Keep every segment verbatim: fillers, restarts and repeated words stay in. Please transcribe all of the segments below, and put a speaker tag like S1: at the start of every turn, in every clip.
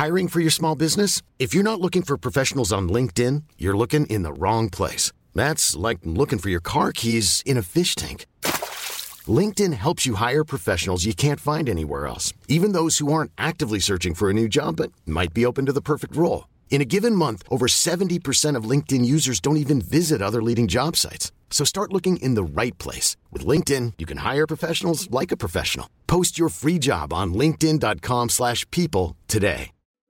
S1: Hiring for your small business? If you're not looking for professionals on LinkedIn, you're looking in the wrong place. That's like looking for your car keys in a fish tank. LinkedIn helps you hire professionals you can't find anywhere else, even those who aren't actively searching for a new job but might be open to the perfect role. In a given month, over seventy percent of LinkedIn users don't even visit other leading job sites. So start looking in the right place. With LinkedIn, you can hire professionals like a professional. Post your free job on linkedin.com slash people today.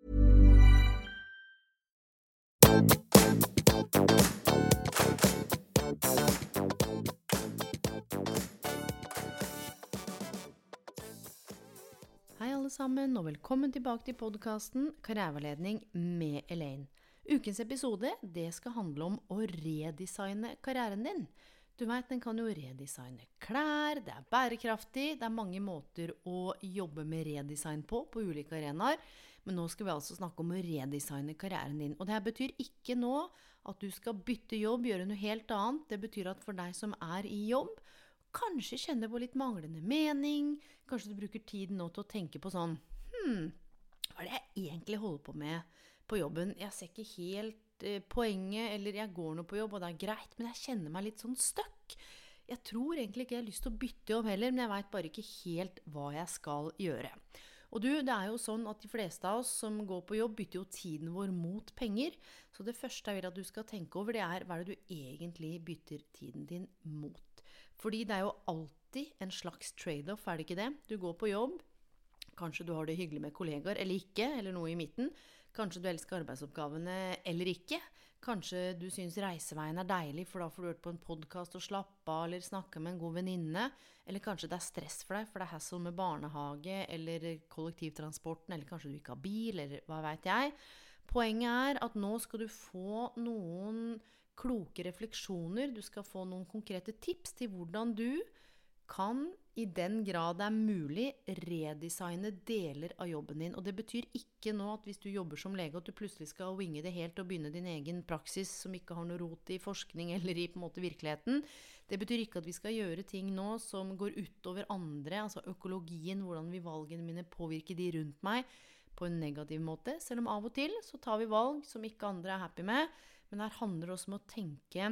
S2: Hei alle sammen, og velkommen tilbake til podcasten Karriereveiledning med Elaine. Ukens episode, det skal handle om å redesigne karrieren din. Du vet, den kan jo redesigne klær, det er bærekraftig, det er mange måter å jobbe med redesign på, på ulike arenaer. Men nå skal vi altså snakke om å redesigne karrieren din. Og det her betyr ikke nå at du skal bytte jobb, gjøre noe helt annet. Det betyr at for deg som er i jobb, kanskje kjenner på litt manglende mening, kanskje du bruker tiden nå til å tenke på sånn, hmm, hva er det jeg egentlig holder på med på jobben? Jeg ser ikke helt eh, poenget, eller jeg går nå på jobb, og det er greit, men jeg kjenner meg litt sånn støkk. Jeg tror egentlig ikke jeg har lyst til å bytte jobb heller, men jeg vet bare ikke helt hva jeg skal gjøre. Og du, det er jo sånn at de fleste av oss som går på jobb bytter jo tiden vår mot penger, så det første jeg vil at du skal tenke over, det er hva er det du egentlig bytter tiden din mot? Fordi det er jo alltid en slags trade-off, er det ikke det? Du går på jobb, kanskje du har det hyggelig med kollegaer eller ikke, eller noe i midten. Kanskje du elsker arbeidsoppgavene eller ikke. Kanskje du synes reiseveien er deilig, for da får du hørt på en podcast og slappe av, eller snakke med en god venninne. Eller kanskje det er stress for deg, for det er hassle med barnehage, eller kollektivtransporten, eller kanskje du ikke har bil, eller hva vet jeg. Poenget er at nå skal du få noen kloke refleksjoner, du skal få noen konkrete tips til hvordan du kan, i den grad det er mulig, redesigne deler av jobben din. Og det betyr ikke nå at hvis du jobber som lege, at du plutselig skal winge det helt og begynne din egen praksis som ikke har noe rot i forskning eller i på en måte virkeligheten. Det betyr ikke at vi skal gjøre ting nå som går utover andre, altså økologien, hvordan vil valgene mine påvirke de rundt meg på en negativ måte. Selv om av og til så tar vi valg som ikke andre er happy med, men her handler det også om å tenke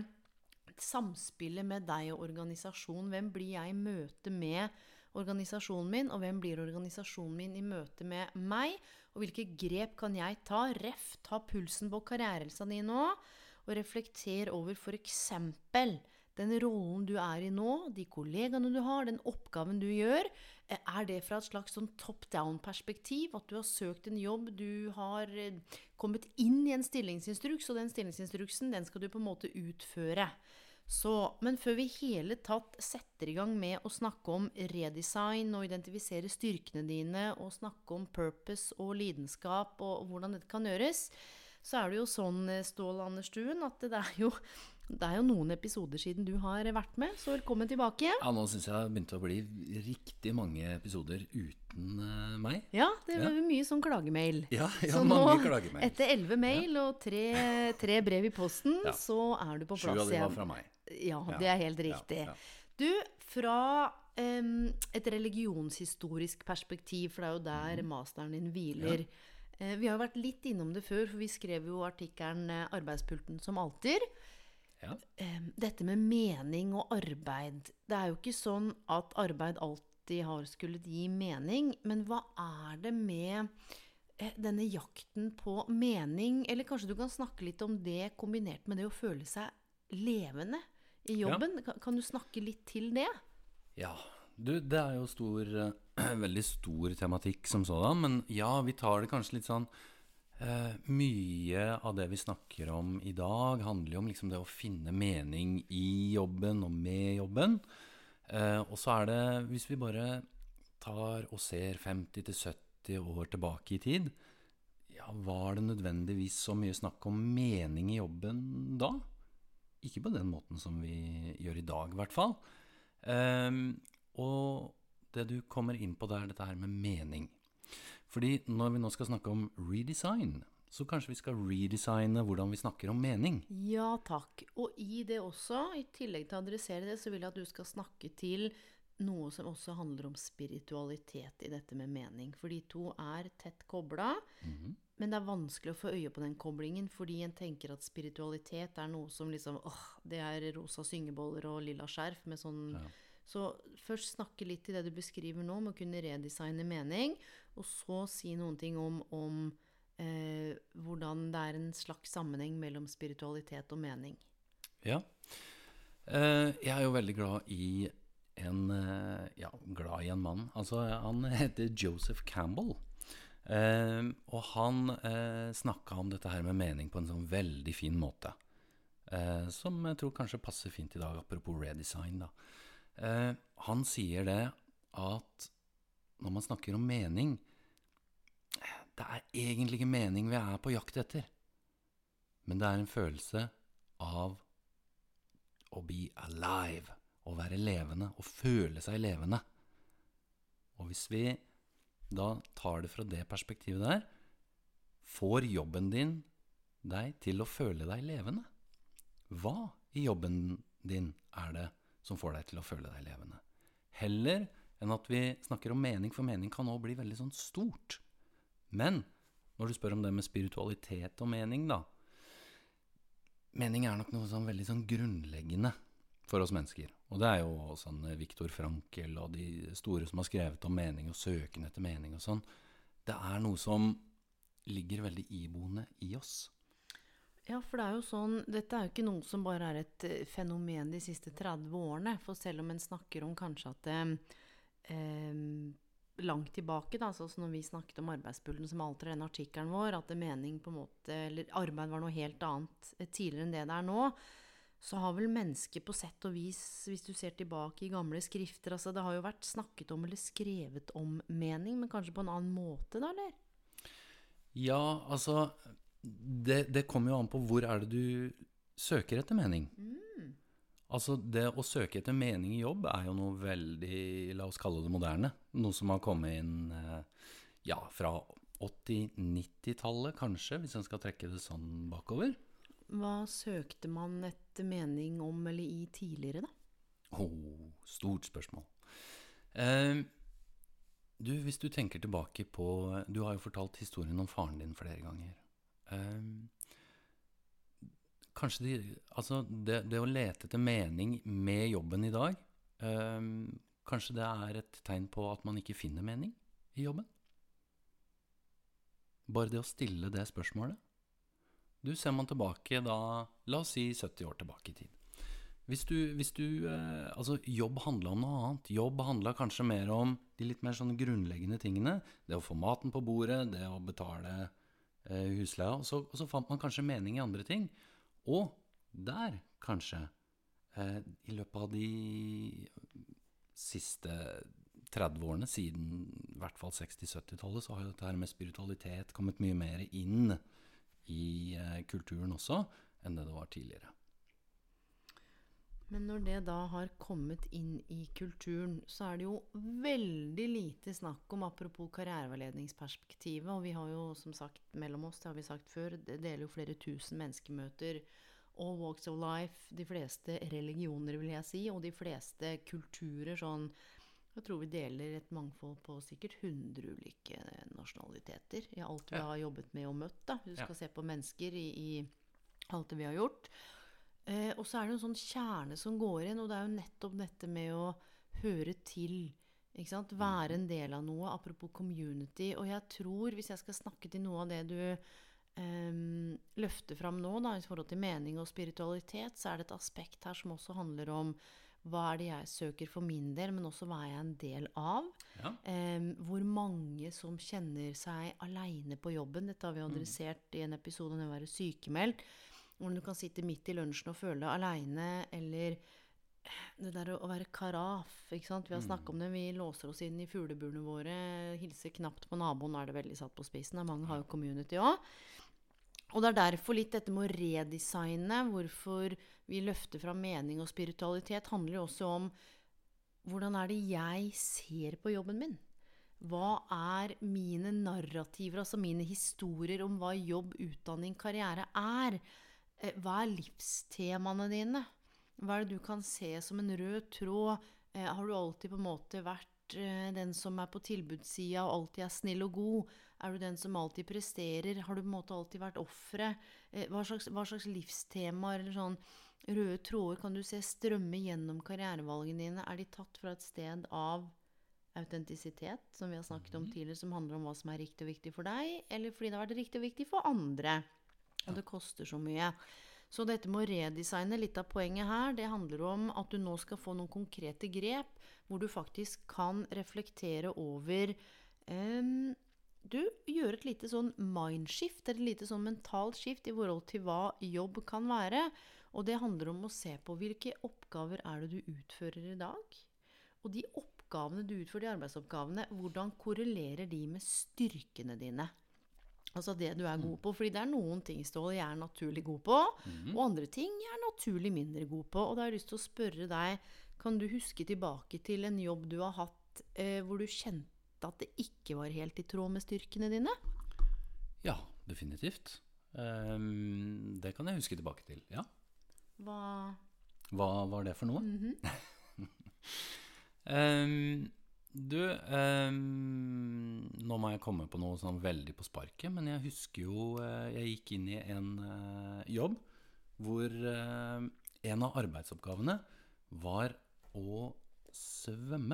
S2: samspillet med deg og organisasjonen. Hvem blir jeg i møte med organisasjonen min, og hvem blir organisasjonen min i møte med meg? Og hvilke grep kan jeg ta? Ref, ta pulsen på karrierelsen din nå, og reflekter over for eksempel den rollen du er i nå, de kollegaene du har, den oppgaven du gjør. Er det fra et slags sånn top-down-perspektiv, at du har søkt en jobb, du har kommet inn i en stillingsinstruks, og den stillingsinstruksen, den skal du på en måte utføre. Så, men før vi hele tatt setter i gang med å snakke om redesign og identifisere styrkene dine, og snakke om purpose og lidenskap og hvordan dette kan gjøres, så er det jo sånn, Ståle Anderstuen, at det er jo Det er jo noen episoder siden du har vært med, så velkommen tilbake.
S3: Ja, nå synes jeg det begynte å bli riktig mange episoder uten uh, meg.
S2: Ja, det var ja. mye sånn klagemail.
S3: Ja, ja
S2: så
S3: mange
S2: nå,
S3: klagemail.
S2: Etter elleve mail ja. og tre, tre brev i posten, ja. så er du på plass igjen.
S3: Sju av de var fra meg.
S2: Ja, det er helt riktig. Ja, ja. Du, fra um, et religionshistorisk perspektiv, for det er jo der mm. masteren din hviler. Ja. Uh, vi har jo vært litt innom det før, for vi skrev jo artikkelen uh, Arbeidspulten som alltid. Ja. Dette med mening og arbeid, det er jo ikke sånn at arbeid alltid har skulle gi mening, men hva er det med denne jakten på mening, eller kanskje du kan snakke litt om det kombinert med det å føle seg levende i jobben, ja. kan, kan du snakke litt til det?
S3: Ja, du, det er jo stor, veldig stor tematikk som sådan, men ja, vi tar det kanskje litt sånn. Uh, mye av det vi snakker om i dag handler jo om liksom det å finne mening i jobben og med jobben. Uh, og så er det, hvis vi bare tar og ser femti til sytti år tilbake i tid, ja, var det nødvendigvis så mye snakk om mening i jobben da? Ikke på den måten som vi gjør i dag i hvert fall. Uh, og det du kommer inn på der, dette her med mening. Fordi når vi nå skal snakke om redesign, så kanskje vi skal redesigne hvordan vi snakker om mening.
S2: Ja, takk. Og i det også, i tillegg til å adressere det, så vil jeg at du skal snakke til noe som også handler om spiritualitet i dette med mening. For de to er tett koblet. Mm-hmm. men det er vanskelig å få øye på den koblingen, fordi en tenker at spiritualitet er noe som liksom, åh, det er rosa syngeboller og lilla skjerf med sånn... Ja. Så først snakke litt til det du beskriver nå, med å kunne redesigne mening, og så si noen ting om, om eh, hvordan det er en slags sammenheng mellom spiritualitet og mening.
S3: Ja, eh, jeg er jo veldig glad i en, eh, ja, glad i en mann. Altså, han heter Joseph Campbell, eh, og han eh, snakket om dette her med mening på en sånn veldig fin måte, eh, som jeg tror kanskje passer fint i dag, apropos redesign da. Uh, han sier det at når man snakker om mening, det er egentlig ikke mening vi er på jakt etter, men det er en følelse av å be alive, å være levende, å føle seg levende. Og hvis vi da tar det fra det perspektivet der, får jobben din deg til å føle deg levende? Hva i jobben din er det som får deg til å føle deg levende? Heller enn at vi snakker om mening, for mening kan også bli veldig sånn stort. Men når du spør om det med spiritualitet og mening da, mening er nok noe sånn veldig sånn grunnleggende for oss mennesker. Og det er jo sånn Viktor Frankl og de store som har skrevet om mening og søken etter mening og sånn. Det er noe som ligger veldig iboende i oss.
S2: Ja, for det er jo sånn, dette er jo ikke noe som bare er et fenomen de siste tretti årene, for selv om en snakker om kanskje at det eh, langt tilbake, da, så når vi snakket om arbeidsbullen som alter den artikkelen vår, at det mening på en måte, eller arbeid var noe helt annet tidligere enn det det er nå, så har vel mennesker på sett og vis, hvis du ser tilbake i gamle skrifter, altså det har jo vært snakket om eller skrevet om mening, men kanskje på en annen måte da, eller?
S3: Ja, altså... Det, det kommer jo an på hvor er det du søker etter mening. Mm. Altså det å søke etter mening i jobb er jo noe veldig, la oss kalle det moderne. Noe som har kommet inn ja, fra åtti-nitti-tallet kanskje, hvis en skal trekke det sånn bakover.
S2: Hva søkte man etter mening om eller i tidligere da?
S3: Åh, stort spørsmål. Eh, du, hvis du tenker tilbake på, du har jo fortalt historien om faren din flere ganger. Um, kanskje de, altså det, det å lete etter mening med jobben i dag, um, kanskje det er et tegn på at man ikke finner mening i jobben? Bare det å stille det spørsmålet. Du ser man tilbake da, la oss si sytti år tilbake i tid. Hvis du, hvis du eh, altså jobb handler om noe annet. Jobb handler kanskje mer om de litt mer sånne grunnleggende tingene. Det å få maten på bordet, det å betale husleia, og så, og så fant man kanskje mening i andre ting. Og der, kanskje, eh, i løpet av de siste tretti årene, siden i hvert fall seksti-sytti-tallet, så har jo dette her med spiritualitet kommet mye mer inn i eh, kulturen også, enn det det var tidligere.
S2: Men når det da har kommet inn i kulturen, så er det jo veldig lite snakk om, apropos karriereveiledningsperspektivet, og vi har jo som sagt mellom oss, det har vi sagt før, det deler jo flere tusen menneskemøter, all walks of life, de fleste religioner vil jeg si, og de fleste kulturer, sånn, jeg tror vi deler et mangfold på sikkert hundre ulike nasjonaliteter, i alt vi ja. har jobbet med og møtt da, du skal ja. se på mennesker i, i alt det vi har gjort. Eh, og så er det en sånn kjerne som går inn, og det er jo nettopp dette med å høre til, ikke sant? Være en del av noe, apropos community, og jeg tror, hvis jeg skal snakke til noe av det du eh, løfter fram nå, da, i forhold til mening og spiritualitet, så er det et aspekt her som også handler om hva er det jeg søker for min del, men også hva er jeg en del av. Ja. Eh, hvor mange som kjenner seg alene på jobben, dette har vi adressert mm. i en episode om å være sykemeldt, hvor du kan sitte midt i lunsjen og føle deg alene, eller det der å være karaf, ikke sant? Vi har snakket om det, vi låser oss inn i fugleburene våre, hilser knapt på naboen, er det veldig satt på spisen, mange har jo community også. Og det er derfor litt dette med å redesigne, hvorfor vi løfter fra mening og spiritualitet, handler jo også om hvordan er det jeg ser på jobben min? Hva er mine narrativer, altså mine historier om hva jobb, utdanning, karriere er? Hva er livstemaene dine? Hva er det du kan se som en rød tråd? Har du alltid på en måte vært den som er på tilbudssida og alltid er snill og god? Er du den som alltid presterer? Har du på en måte alltid vært offeret? Eh, hva slags, hva slags livstemaer eller sånn røde tråder kan du se strømme gjennom karrierevalgene dine? Er de tatt fra et sted av autentisitet, som vi har snakket om tidligere, som handler om hva som er riktig og viktig for deg, eller fordi det har vært riktig og viktig for andre, og det koster så mye. Så dette med å redesigne, litt av poenget her, det handler om at du nå skal få noen konkrete grep, hvor du faktisk kan reflektere over, um, du gjør et lite sånn mindshift, et lite sånn mentalt skift i forhold til hva jobb kan være, og det handler om å se på hvilke oppgaver er det du utfører i dag, og de oppgavene du utfører, de arbeidsoppgavene, hvordan korrelerer de med styrkene dine? Altså det du er god på, fordi det er noen ting, Ståle, jeg er naturlig god på, mm. og andre ting jeg er naturlig mindre god på. Og da har jeg lyst til å spørre deg, kan du huske tilbake til en jobb du har hatt, eh, hvor du kjente at det ikke var helt i tråd med styrkene dine?
S3: Ja, definitivt. Um, det kan jeg huske tilbake til, ja.
S2: Hva?
S3: Hva var det for noe?
S2: Mm-hmm.
S3: um, Du, eh, nå må jeg komme på noe sånn veldig på sparket, men jeg husker jo, eh, jeg gikk inn i en eh, jobb hvor eh, en av arbeidsoppgavene var å svømme.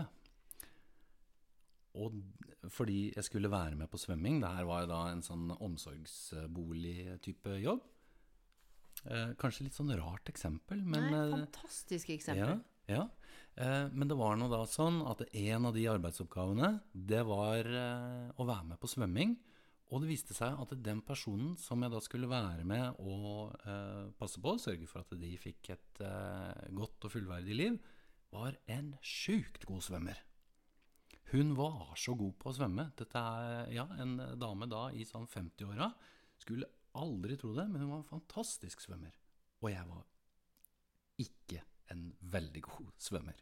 S3: Og fordi jeg skulle være med på svømming, det her var jo da en sånn omsorgsbolig-type jobb. Eh, kanskje litt sånn rart eksempel, men...
S2: Nei, fantastisk eksempel.
S3: Ja, ja. Eh, men det var nå da sånn at en av de arbeidsoppgavene, det var eh, å være med på svømming, og det viste seg at den personen som jeg da skulle være med og eh, passe på, sørge for at de fikk et eh, godt og fullverdig liv, var en sykt god svømmer. Hun var så god på å svømme. Dette er ja, en dame da i sånn femti-åra, skulle aldri tro det, men hun var en fantastisk svømmer. Og jeg var ikke en veldig god svømmer.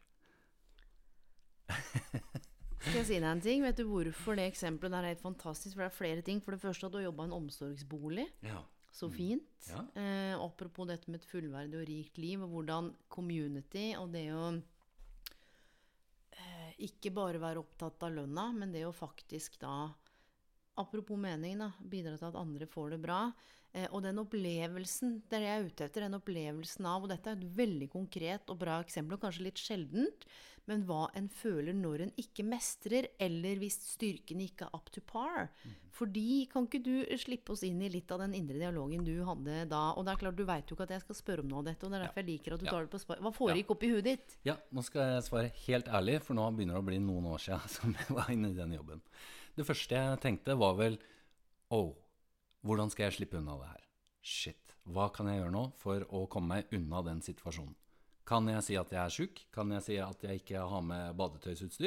S2: Skal jeg si deg en ting? Vet du hvorfor det eksempelet der er helt fantastisk? For det er flere ting. For det første at du har jobbet i en omsorgsbolig.
S3: Ja.
S2: Så fint.
S3: Ja.
S2: Eh, apropos dette med et fullverdig og rikt liv, og hvordan community, og det å eh, ikke bare være opptatt av lønna, men det å faktisk da, apropos mening da, bidra til at andre får det bra. Eh, og den opplevelsen, det er det jeg er ute etter, den opplevelsen av, og dette er et veldig konkret og bra eksempel, og kanskje litt sjeldent, men hva en føler når en ikke mestrer, eller hvis styrken ikke er up to par. Mm. Fordi, kan ikke du slippe oss inn i litt av den indre dialogen du hadde da? Og det er klart, du vet jo ikke at jeg skal spørre om noe av dette, og det er derfor ja. jeg liker at du ja. tar det på spar. Hva foregikk ja. opp i huet ditt?
S3: Ja, nå skal jeg svare helt ærlig, for nå begynner det å bli noen år siden som jeg var inne i den jobben. Det første jeg tenkte var vel, åh, hvordan skal jeg slippe unna det her? Shit, hva kan jeg gjøre nå for å komme meg unna den situasjonen? Kan jeg si at jeg er syk? Kan jeg si at jeg ikke har med badetøysutstyr?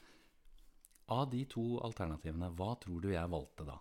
S3: Av de to alternativene, hva tror du jeg valgte da?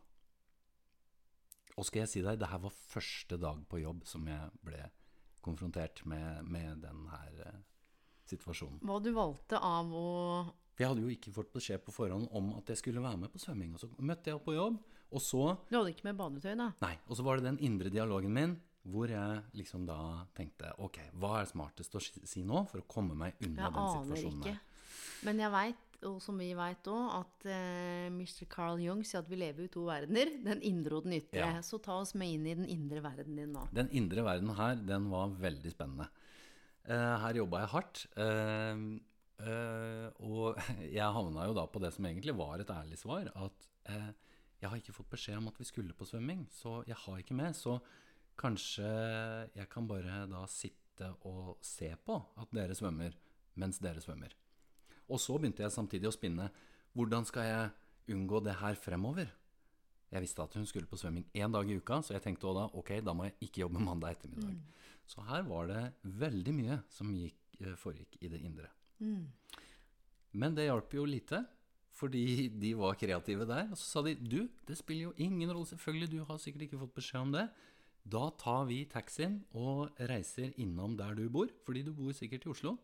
S3: Og skal jeg si deg, det her var første dag på jobb som jeg ble konfrontert med, med den her uh, situasjonen.
S2: Hva du valgte av å...
S3: Jeg hadde jo ikke fått beskjed på forhånd om at jeg skulle være med på svømming, og så møtte jeg opp på jobb, og så...
S2: Du hadde ikke med badetøy da?
S3: Nei, og så var det den indre dialogen min, hvor jeg liksom da tenkte, ok, hva er smartest å si nå for å komme meg unna
S2: jeg
S3: den situasjonen?
S2: Jeg aner ikke. Men jeg vet, og som vi vet også, at uh, mister Carl Jung sier at vi lever i to verdener, den indre og den ytre. Ja. Så ta oss med inn i den indre verden din nå.
S3: Den indre verden her, den var veldig spennende. Uh, her jobbet jeg hardt, uh, uh, og jeg havnet jo da på det som egentlig var et ærlig svar, at uh, jeg har ikke fått beskjed om at vi skulle på svømming, så jeg har ikke med, så kanskje jeg kan bare da sitte og se på at dere svømmer, mens dere svømmer. Og så begynte jeg samtidig å spinne, hvordan skal jeg unngå det her fremover? Jeg visste at hun skulle på svømming en dag i uka, så jeg tenkte også da, ok, da må jeg ikke jobbe mandag ettermiddag. Mm. Så her var det veldig mye som gikk, foregikk i det indre. Mm. Men det hjalp jo lite, fordi de var kreative der, og så sa de, du, det spiller jo ingen rolle, selvfølgelig, du har sikkert ikke fått beskjed om det. Da tar vi taxien og reiser innom der du bor, fordi du bor sikkert i Oslo.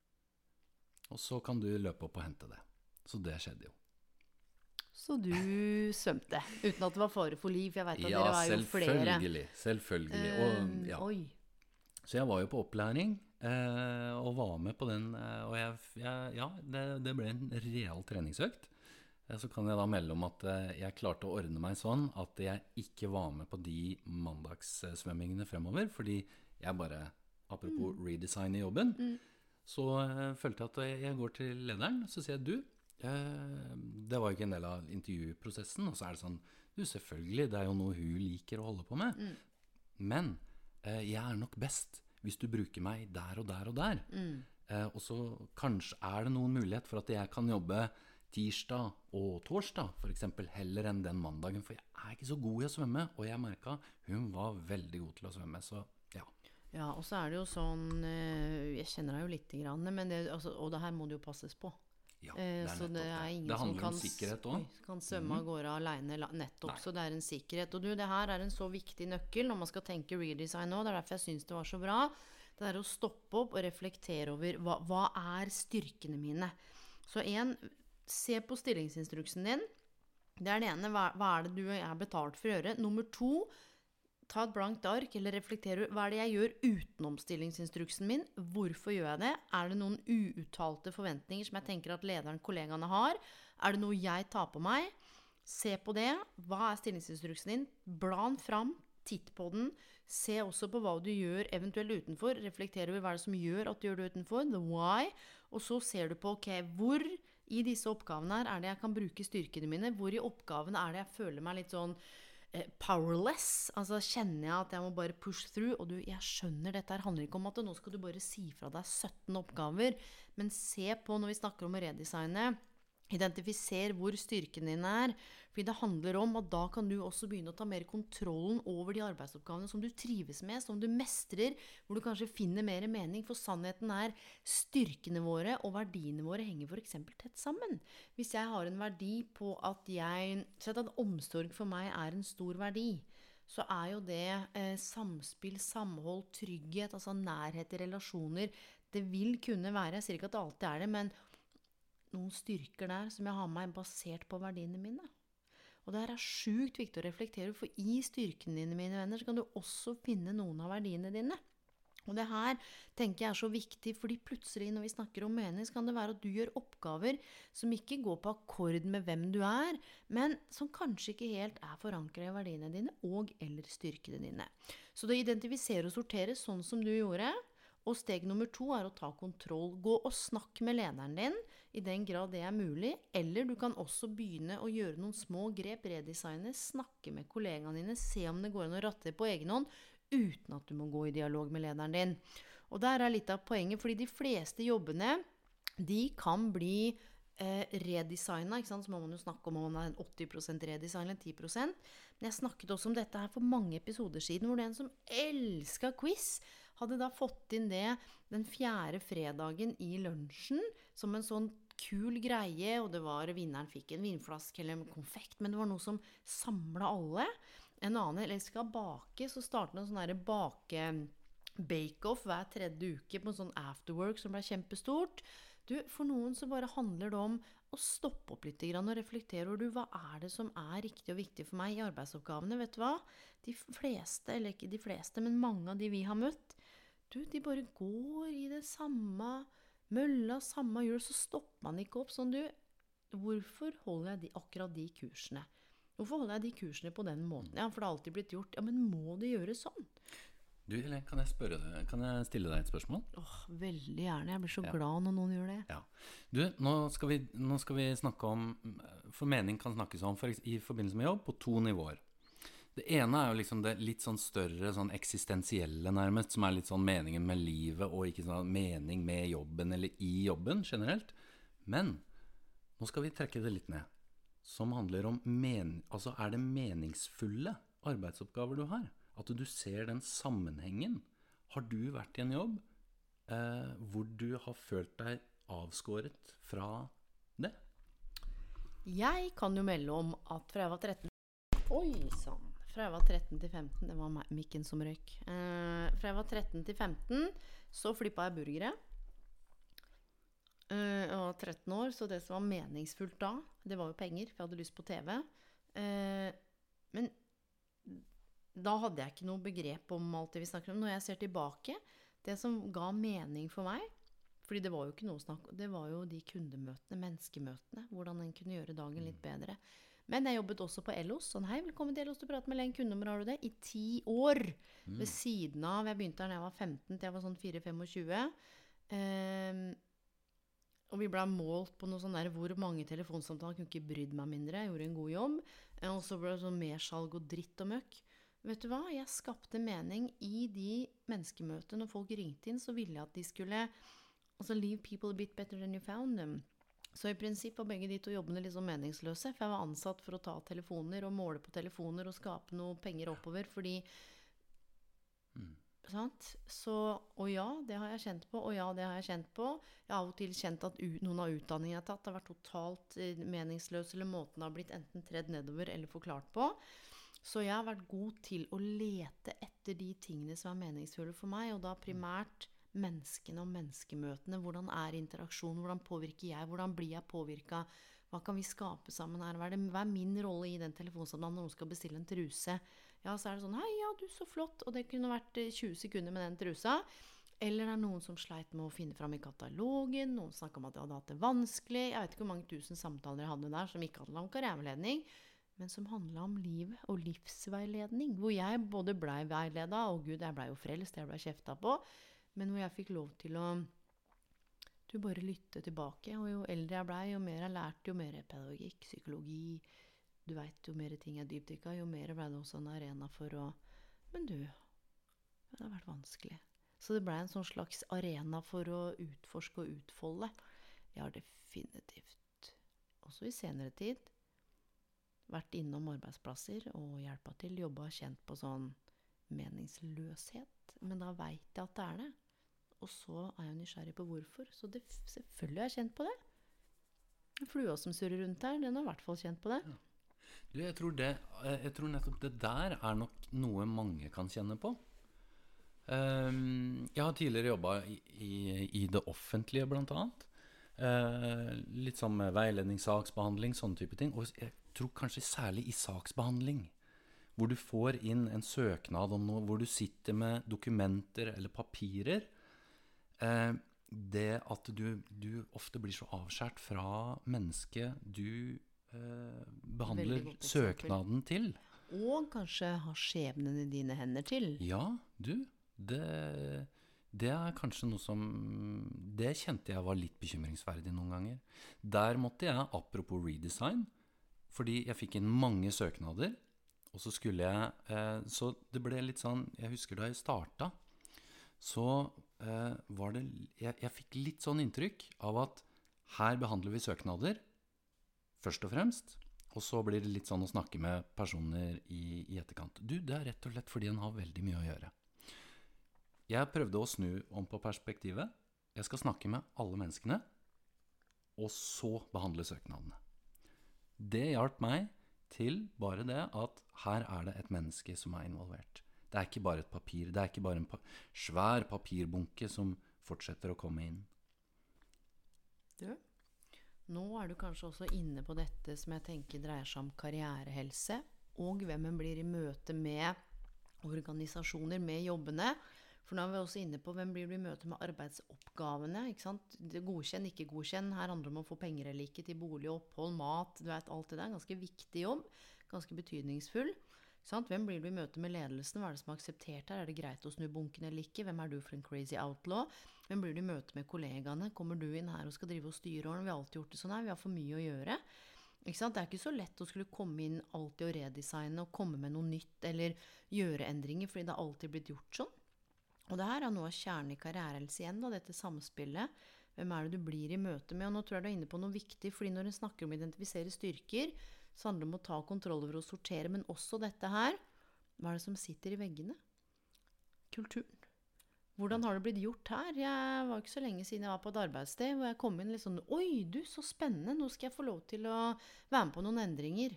S3: Og så kan du løpe opp og hente det. Så det skjedde jo.
S2: Så du svømte, uten at det var fare for liv, jeg vet at
S3: ja,
S2: dere var jo flere. Ja,
S3: selvfølgelig, selvfølgelig. Og, ja.
S2: Oi.
S3: Så jeg var jo på opplæring, eh, og var med på den, og jeg, jeg, ja, det, det ble en real treningsøkt. eh, så kan jeg da melde om at eh, jeg klarte å ordne meg sånn at jeg ikke var med på de mandagssvømmingene fremover, fordi jeg bare, apropos mm. redesign i jobben, mm. så eh, følte jeg at jeg, jeg går til lederen, så sier jeg, du, eh, det var ikke en del av intervjuprosessen, og så er det sånn, du selvfølgelig, det er jo noe hun liker å holde på med, mm. men eh, jeg er nok best hvis du bruker meg der og der og der. Mm. Eh, og så kanskje er det noen mulighet for at jeg kan jobbe tirsdag og torsdag, for eksempel, heller enn den mandagen, for jeg er ikke så god i å svømme, og jeg merket hun var veldig god til å svømme, så ja.
S2: Ja, og så er det jo sånn, jeg kjenner deg jo litt grann, men det, altså, og det her må det jo passes på.
S3: Ja, det er
S2: så det er ingen
S3: det handler
S2: som kan,
S3: om sikkerhet også.
S2: Kan svømme av gårde alene nettopp, Nei. Så det er en sikkerhet. Og du, det her er en så viktig nøkkel når man skal tenke redesign nå, det er derfor jeg synes det var så bra. Det er å stoppe opp og reflektere over hva, hva er styrkene mine. Så en, se på stillingsinstruksen din. Det er det ene, hva, hva er det du er betalt for å gjøre? Nummer to, ta et blankt ark eller reflektere, hva er det jeg gjør utenom stillingsinstruksen min? Hvorfor gjør jeg det? Er det noen uuttalte forventninger som jeg tenker at lederen, kollegaene har? Er det noe jeg tar på meg? Se på det. Hva er stillingsinstruksen din? Blan fram, titt på den. Se også på hva du gjør eventuelt utenfor. Reflektere over hva er det som gjør at du gjør det utenfor. The why. Og så ser du på, ok, hvor i disse oppgavene her er det jeg kan bruke styrkene mine? Hvor i oppgavene er det jeg føler meg litt sånn eh, powerless? Altså kjenner jeg at jeg må bare push through? Og du, jeg skjønner, dette her handler ikke om at nå skal du bare si fra deg sytten oppgaver. Men se på når vi snakker om å redesigne, identifiser hvor styrken din er, fordi det handler om at da kan du også begynne å ta mer kontrollen over de arbeidsoppgavene som du trives med, som du mestrer, hvor du kanskje finner mer mening, for sannheten er styrkene våre og verdiene våre henger for eksempel tett sammen. Hvis jeg har en verdi på at jeg, sett at omsorg for meg er en stor verdi, så er jo det eh, samspill, samhold, trygghet, altså nærhet i relasjoner, det vil kunne være, jeg sier ikke at det alltid er det, men noen styrker der som jeg har med meg basert på verdiene mine. Og det her er sjukt viktig å reflektere, for i styrkene dine, mine venner, så kan du også finne noen av verdiene dine. Og det her tenker jeg er så viktig, fordi plutselig når vi snakker om mening, så kan det være at du gjør oppgaver som ikke går på akkord med hvem du er, men som kanskje ikke helt er forankret i verdiene dine og eller styrkene dine. Så det identifiserer og sorterer sånn som du gjorde. Og steg nummer to er å ta kontroll. Gå og snakk med lederen din, i den grad det er mulig. Eller du kan også begynne å gjøre noen små grep, redesigne, snakke med kollegaene dine, se om det går an å ratte på egen hånd, uten at du må gå i dialog med lederen din. Og der er litt av poenget, fordi de fleste jobbene, de kan bli eh, redesignet, ikke sant? Så må man jo snakke om om man er en åtti prosent redesign eller ti prosent. Men jeg snakket også om dette her for mange episoder siden, hvor det er en som elsker quiz, hadde da fått inn det den fjerde fredagen i lunsjen som en sånn kul greie, og det var vinneren fikk en vinflaske eller en konfekt, men det var noe som samlet alle. En annen elsker bake, så startet en sånn her bake bake-off hver tredje uke på en sånn afterwork som ble kjempestort. Du, for noen så bare handler det om å stoppe opp litt og reflektere over du, hva er det som er riktig og viktig for meg i arbeidsoppgavene, vet du hva? De fleste, eller ikke de fleste, men mange av de vi har møtt, du, de bare går i det samme mølla, samme hjul, så stopper man ikke opp sånn, du, hvorfor holder jeg de, akkurat de kursene? Hvorfor holder jeg de kursene på den måten? Ja, for det har alltid blitt gjort. Ja, men må det gjøres sånn?
S3: Du, Helen, kan jeg spørre deg, kan jeg stille deg et spørsmål?
S2: Åh, veldig gjerne. Jeg blir så
S3: ja.
S2: glad når noen gjør det.
S3: Ja. Du, nå skal, vi, nå skal vi snakke om, for mening kan snakkes om for, i forbindelse med jobb på to nivåer. Det ene er jo liksom det litt sånn større, sånn eksistensielle nærmest, som er litt sånn meningen med livet, og ikke sånn mening med jobben, eller i jobben generelt. Men, nå skal vi trekke det litt ned, som handler om, men, altså er det meningsfulle arbeidsoppgaver du har? At du ser den sammenhengen. Har du vært i en jobb eh, hvor du har følt deg avskåret fra det?
S2: Jeg kan jo melde om at fra jeg var tretten Oi, sånn. Fra jeg var tretten til femten, det var mikken som røyk. Eh, fra jeg var tretten til femten, så flippet jeg burgere. Eh, jeg var tretten år, så det som var meningsfullt da, det var jo penger, for jeg hadde lyst på T V. Eh, men da hadde jeg ikke noe begrep om alt det vi snakker om. Når jeg ser tilbake, det som ga mening for meg, Fordi det var jo ikke noe snakk, det var jo de kundemøtene, menneskemøtene, hvordan en kunne gjøre dagen litt bedre. Men jeg jobbet også på Ellos, sånn hei, velkommen til Ellos, du prater med Elaine, kundenummer har du det, i ti år, mm. ved siden av, jeg begynte her når jeg var femten, til jeg var sånn fire femogtjue, um, og vi ble målt på noe sånn der, hvor mange telefonsamtaler, kunne ikke brydd meg mindre, jeg gjorde en god jobb, og så ble det sånn mersalg og dritt og møkk. Vet du hva, jeg skapte mening i de menneskemøtene, når folk ringte inn, så ville jeg at de skulle, altså leave people a bit better than you found them. Så i prinsipp var begge de to jobbene litt sånn meningsløse, for jeg var ansatt for å ta telefoner og måle på telefoner og skape noe penger oppover, fordi, mm. sant? Så, og ja, det har jeg kjent på, og ja, det har jeg kjent på. Jeg har av og til kjent at u- noen av utdanningene jeg har tatt har vært totalt eh, meningsløse, eller måten har blitt enten tredd nedover eller forklart på. Så jeg har vært god til å lete etter de tingene som er meningsfulle for meg, og da primært menneskene og menneskemøtene, hvordan er interaksjon, hvordan påvirker jeg, hvordan blir jeg påvirket, hva kan vi skape sammen her, hva er, det, hva er min rolle i den telefonsamtalen når noen skal bestille en truse, ja, så er det sånn, hei, ja, du, så flott, og det kunne vært tjue sekunder med den trusa, eller det er noen som sleit med å finne frem i katalogen, noen snakket om at de hadde hatt det vanskelig, jeg vet ikke hvor mange tusen samtaler jeg hadde der, som ikke handlet om karriereveiledning, men som handlet om livet og livsveiledning, hvor jeg både ble veiledet, og gud, jeg ble jo frelst, jeg ble kjeftet på, men hvor jeg fikk lov til å du bare lytte tilbake, og jo eldre jeg ble, jo mer jeg lærte, jo mer pedagogikk, psykologi, du vet, jo mer ting jeg dypdykket, jo mer ble det også en arena for å, men du, det har vært vanskelig. Så det ble en sånn slags arena for å utforske og utfolde. Jeg har definitivt, også i senere tid, vært innom arbeidsplasser og hjulpet til, jobbet og kjent på sånn meningsløshet, men da vet jeg at det er det. Og så er jeg nysgjerrig på hvorfor, så det, selvfølgelig har jeg kjent på det. Flua som surrer rundt her, den har i hvert fall kjent på det.
S3: Ja. Du, jeg tror, det, jeg tror nettopp det der er nok noe mange kan kjenne på. Um, jeg har tidligere jobbet i, i, i det offentlige blant annet. Uh, litt som veiledning, saksbehandling, sånne type ting. Og jeg tror kanskje særlig i saksbehandling, hvor du får inn en søknad om noe, hvor du sitter med dokumenter eller papirer, eh, det at du, du ofte blir så avskjært fra mennesket du eh, behandler søknaden til.
S2: Og kanskje ha skjebnen i dine hender til.
S3: Ja, du, det, det er kanskje noe som, det kjente jeg var litt bekymringsverdig noen ganger. Der måtte jeg, apropos redesign, fordi jeg fikk inn mange søknader, og så skulle jeg, eh, så det ble litt sånn, jeg husker da jeg startet, så eh, var det, jeg, jeg fikk litt sånn inntrykk av at her behandler vi søknader, først og fremst, og så blir det litt sånn å snakke med personer i, i etterkant. Du, det er rett og slett fordi den har veldig mye å gjøre. Jeg prøvde å snu om på perspektivet. Jeg skal snakke med alle menneskene, og så behandle søknadene. Det hjalp meg til bare det at her er det et menneske som er involvert. Det er ikke bare et papir, det er ikke bare en pa- svær papirbunke som fortsetter å komme inn.
S2: Du, nå er du kanskje også inne på dette som jeg tenker dreier seg om karrierehelse, og hvem en blir i møte med organisasjoner, med jobbene. For nå er vi også inne på hvem blir du i møte med arbeidsoppgavene, ikke sant? Det godkjenn, ikke godkjenn, her handler det om å få penger eller ikke til bolig, opphold, mat, du vet, alt det der, ganske viktig jobb, ganske betydningsfull. Sant? Hvem blir du i møte med ledelsen? Hva er det som er akseptert her? Er det greit å snu bunken eller ikke? Hvem er du for en crazy outlaw? Hvem blir du i møte med kollegaene? Kommer du inn her og skal drive og styre? Vi har alltid gjort det sånn her, vi har for mye å gjøre. Ikke sant? Det er ikke så lett å skulle komme inn alltid og redesigne og komme med noe nytt eller gjøre endringer, fordi det har alltid blitt gjort sånn. Og det her er noe av kjernen i karrierehelse igjen, da, dette samspillet. Hvem er det du blir i møte med? Og nå tror jeg du er inne på noe viktig, fordi når en snakker om å identifisere styrker, så handler det om å ta kontroll over å sortere, men også dette her, hva er det som sitter i veggene? Kulturen. Hvordan har det blitt gjort her? Jeg var ikke så lenge siden jeg var på et arbeidssted, hvor jeg kom inn litt sånn, oi du, så spennende, nå skal jeg få lov til å være med på noen endringer.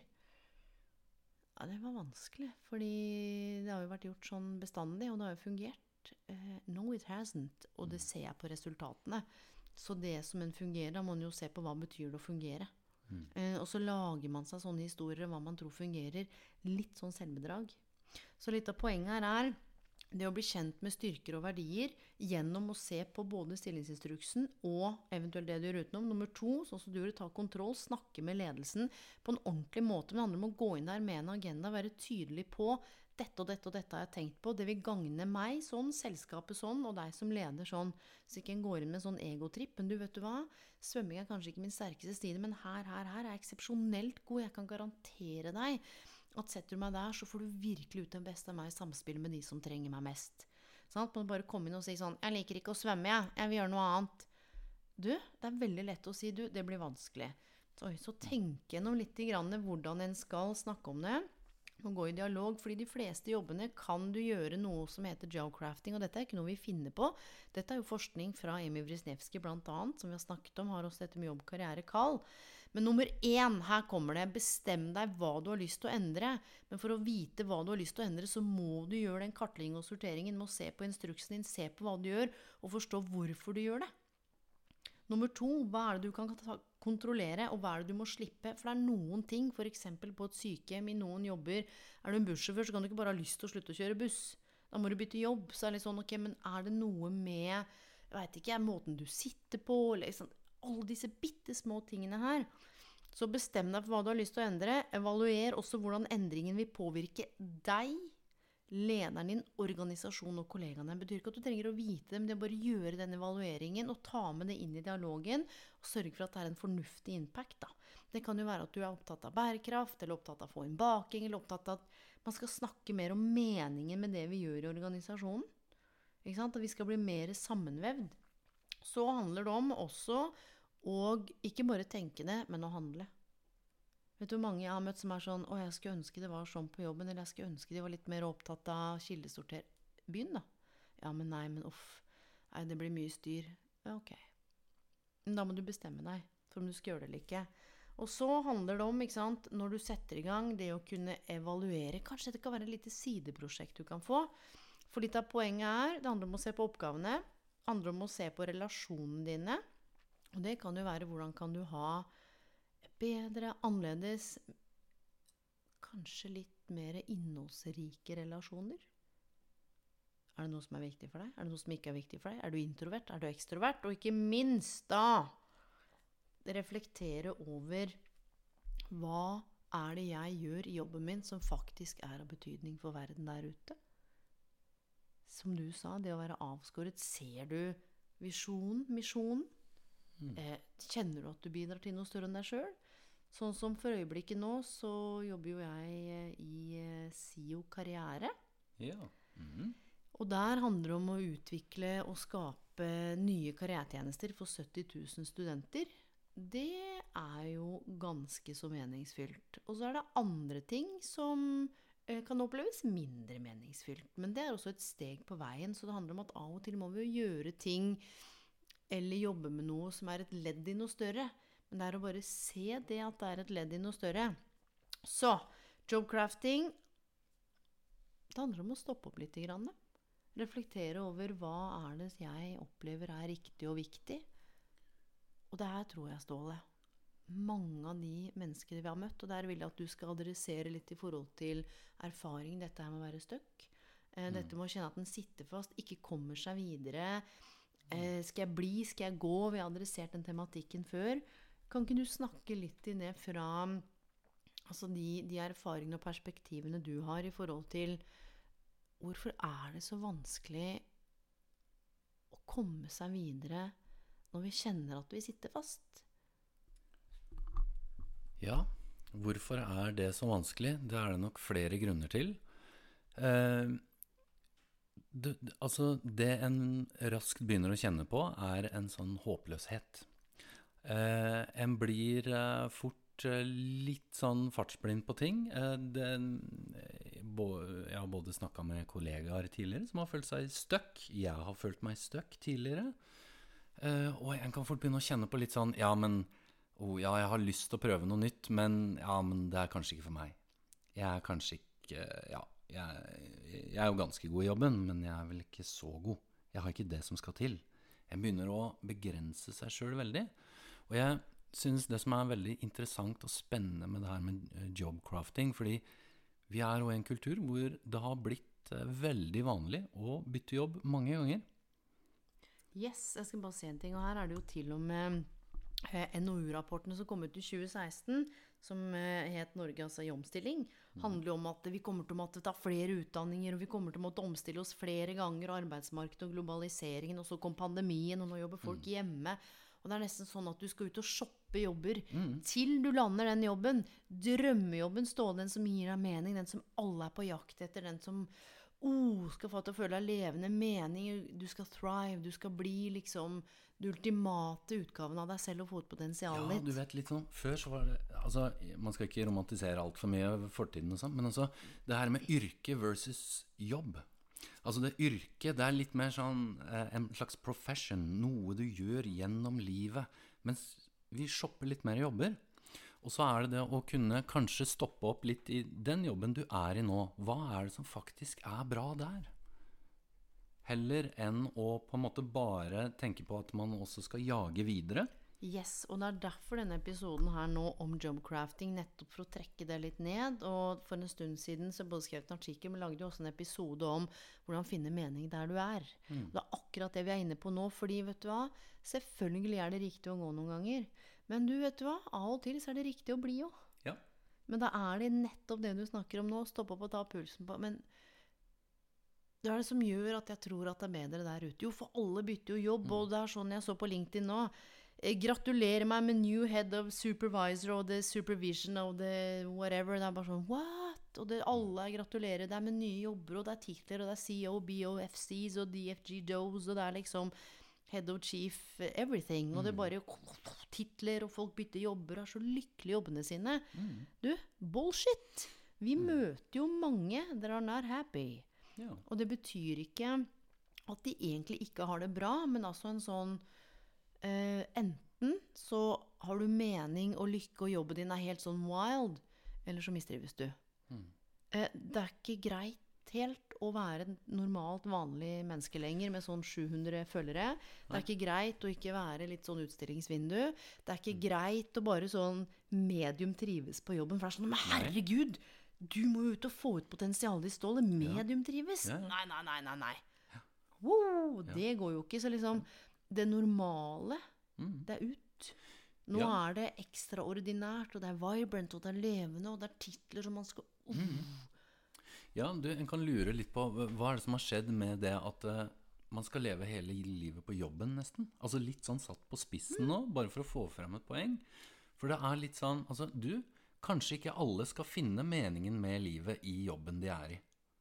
S2: Ja, det var vanskelig, fordi det har jo vært gjort sånn bestandig, og det har jo fungert. Uh, no, it hasn't, og det ser jeg på resultatene. Så det som en fungerer, da må man jo se på hva betyr det å fungere. Mm. Uh, og så lager man seg sånne historier, hva man tror fungerer, litt sånn selvbedrag. Så litt av poenget her er Det å bli kjent med styrker og verdier gjennom å se på både stillingsinstruksen og eventuelt det du gjør utenom. Nummer to, sånn som du gjør, ta kontroll, snakke med ledelsen på en ordentlig måte. Men det handler om å gå inn der med en agenda, være tydelig på dette og dette og dette har jeg tenkt på. Det vil gagne meg sånn, selskapet sånn, og deg som leder sånn. Så ikke en går inn med en sånn egotripp. Men du vet du hva? Svømming er kanskje ikke min sterkeste stil, men her, her, her er jeg eksepsjonelt god. Jeg kan garantere deg at setter du meg der, så får du virkelig ut den beste av meg i samspill med de som trenger meg mest. Sånn at man bare kommer inn og sier sånn, jeg liker ikke å svømme, jeg, jeg vil gjøre noe annet. Du, det er veldig lett å si, du, det blir vanskelig. Så, så tenk gjennom litt grann hvordan en skal snakke om det, og gå i dialog, fordi de fleste jobbene kan du gjøre noe som heter jobcrafting, og dette er ikke noe vi finner på. Dette er jo forskning fra Emil Wisniewski blant annet, som vi har snakket om, har også dette med jobb, karriere, kall. Men nummer én, her kommer det, bestem deg hva du har lyst til å endre. Men for å vite hva du har lyst til å endre, så må du gjøre den kartleggingen og sorteringen, må se på instruksen din, se på hva du gjør, og forstå hvorfor du gjør det. Nummer to, hva er det du kan kontrollere, og hva er det du må slippe? For det er noen ting, for eksempel på et sykehjem, i noen jobber, er du en bussjåfør, så kan du ikke bare ha lyst til å slutte å kjøre buss. Da må du bytte jobb, så er det litt sånn, ok, men er det noe med, jeg vet ikke, måten du sitter på, eller sånn, alle disse bitte små tingene her. Så bestem deg for hva du har lyst til å endre. Evaluer også hvordan endringen vil påvirke deg, lederen din, organisasjonen og kollegaene. Det betyr ikke at du trenger å vite det, men det er bare å gjøre den evalueringen og ta med det inn i dialogen og sørge for at det er en fornuftig impact. Da. Det kan jo være at du er opptatt av bærekraft, eller opptatt av å få inn baking, eller opptatt av at man skal snakke mer om meningen med det vi gjør i organisasjonen. Ikke sant? At vi skal bli mer sammenvevd. Så handler det om også å ikke bare tenke det, men å handle. Vet du hvor mange jeg har møtt som er sånn, å jeg skulle ønske det var sånn på jobben, eller jeg skulle ønske de var litt mer opptatt av kildesorter. Begynn da. Ja, men nei, men uff. Nei, det blir mye styr. Ja, ok. Men da må du bestemme deg, for om du skal gjøre det eller ikke. Og så handler det om, ikke sant, når du setter i gang, det å kunne evaluere. Kanskje det kan være et lite sideprosjekt du kan få. For litt av poenget er, det handler om å se på oppgavene, det handler om å se på relasjonene dine, og det kan jo være hvordan kan du ha bedre, annerledes, kanskje litt mer innholdsrike relasjoner. Er det noe som er viktig for deg? Er det noe som ikke er viktig for deg? Er du introvert? Er du ekstrovert? Og ikke minst da, reflektere over hva er det jeg gjør i jobben min som faktisk er av betydning for verden der ute? Som du sa, det å være avskåret, ser du visjonen, misjonen? Mm. Eh, kjenner du at du bidrar til noe større enn deg selv? Sånn som for øyeblikket nå, så jobber jo jeg i S I O Karriere.
S3: Ja. Mm-hmm.
S2: Og der handler det om å utvikle og skape nye karrieretjenester for sytti tusen studenter. Det er jo ganske så meningsfylt. Og så er det andre ting som eh, kan oppleves mindre meningsfylt. Men det er også et steg på veien, så det handler om at av og til må vi jo gjøre ting eller jobbe med noe som er et ledd i noe større. Men det er å bare se det at det er et ledd i noe større. Så, jobcrafting, det handler om å stoppe opp litt grann. Reflektere over hva er det jeg opplever er riktig og viktig. Og det her tror jeg, Ståle, mange av de menneskene vi har møtt, og der vil jeg at du skal adressere litt i forhold til erfaring, dette her med å være støkk. Mm. Dette med å kjenne at den sitter fast, ikke kommer seg videre. Eh, skal jeg bli, skal jeg gå? Vi har adressert den tematikken før. Kan ikke du snakke litt i det fra altså de, de erfaringene og perspektivene du har i forhold til hvorfor er det så vanskelig å komme seg videre når vi kjenner at vi sitter fast?
S3: Ja, hvorfor er det så vanskelig? Det er det nok flere grunner til. Eh, det, altså det en raskt begynner å kjenne på er en sånn håpløshet. Eh, en blir eh, fort eh, litt sånn fartsblind på ting. Eh, det, bo, jeg har både snakket med kollegaer tidligere som har følt seg støkk. Jeg har følt meg støkk tidligere. Eh, og en kan fort begynne å kjenne på litt sånn, ja, men oh, ja, jeg har lyst til å prøve noe nytt, men, ja, men det er kanskje ikke for meg. Jeg er kanskje ikke, ja, jeg, jeg er jo ganske god i jobben, men jeg er vel ikke så god. Jeg har ikke det som skal til. En begynner å begrense seg selv veldig. Og jeg synes det som er veldig interessant og spennende med det her med jobcrafting, fordi vi er jo i en kultur hvor det har blitt eh, veldig vanlig å bytte jobb mange ganger.
S2: Yes, jeg skal bare se en ting, og her er det jo til og med eh, N O U-rapporten som kom ut i tjue seksten, som eh, het Norge altså i omstilling, handler jo om at vi kommer til å måtte ta flere utdanninger, og vi kommer til å måtte omstille oss flere ganger, og arbeidsmarkedet og globaliseringen, og så kom pandemien, og nå jobber folk mm. hjemme, og det er nesten sånn at du skal ut og shoppe jobber, mm. til du lander den jobben, drømmejobben, stå den som gir deg mening, den som alle er på jakt etter, den som oh, skal få til å føle deg levende mening, du skal thrive, du skal bli liksom det ultimate utgaven av deg selv og få ut potensialet ditt.
S3: Ja, du vet litt sånn, før så var det, altså, man skal ikke romantisere alt for mye av fortiden og sånn, men altså, det her med yrke versus jobb. Altså det yrke, det er litt mer sånn, eh, en slags profession, noe du gjør gjennom livet, mens vi shopper litt mer jobber. Og så er det det å kunne kanskje stoppe opp litt i den jobben du er i nå. Hva er det som faktisk er bra der? Heller enn å på en måte bare tenke på at man også skal jage videre.
S2: Yes, og det er derfor denne episoden her nå om jobcrafting, nettopp for å trekke det litt ned. Og for en stund siden så både skrevet en artikkel, men lagde jo også en episode om hvordan finne mening der du er. Mm. Det er akkurat det vi er inne på nå, fordi vet du hva, selvfølgelig er det riktig å gå noen ganger. Men du vet du hva, av og til så er det riktig å bli jo.
S3: Ja.
S2: Men da er det nettopp det du snakker om nå, stoppe opp og ta pulsen på, men det er det som gjør at jeg tror at det er bedre der ute. Jo, for alle bytter jo jobb, mm. og det er sånn jeg så på LinkedIn nå. Eh, gratulerer meg med new head of supervisor og the supervision of the whatever. Det er bare sånn, what? Og det, alle gratulerer. Det er med nye jobber, og det er titler, og det er C O, B O, F Cs og D F G Dos, og det er liksom head of chief everything. Mm. Og det er bare titler, og folk bytter jobber, og er så lykkelige jobbene sine. Mm. Du, bullshit! Vi mm. møter jo mange that are not happy. Ja. Og det betyr ikke at de egentlig ikke har det bra, men altså en sånn eh, enten så har du mening og lykke og jobben din er helt sånn wild, eller så mistrives du. Mm. Eh, det er ikke greit helt å være et normalt vanlig menneske lenger med sånn sju hundre følgere. Det er ikke greit å ikke være litt sånn utstillingsvindu. Det er ikke mm. greit å bare sånn medium trives på jobben, for det er sånn, men herregud, du må ut og få ut potensialet i stålet. Medium trives. Ja. Ja. Nei, nei, nei, nei, nei. Ja. Wow, det ja. går jo ikke. Så liksom, det normale, mm. det er ut. Nå ja. er det ekstraordinært, og det er vibrant, og det er levende, og det er titler som man skal... Uh. Mm.
S3: Ja, du, en kan lure litt på, hva er det som har skjedd med det at uh, man skal leve hele livet på jobben nesten? Altså litt sånn satt på spissen mm. nå, bare for å få frem et poeng. For det er litt sånn, altså du... Kanskje ikke alle skal finne meningen med livet i jobben de er i.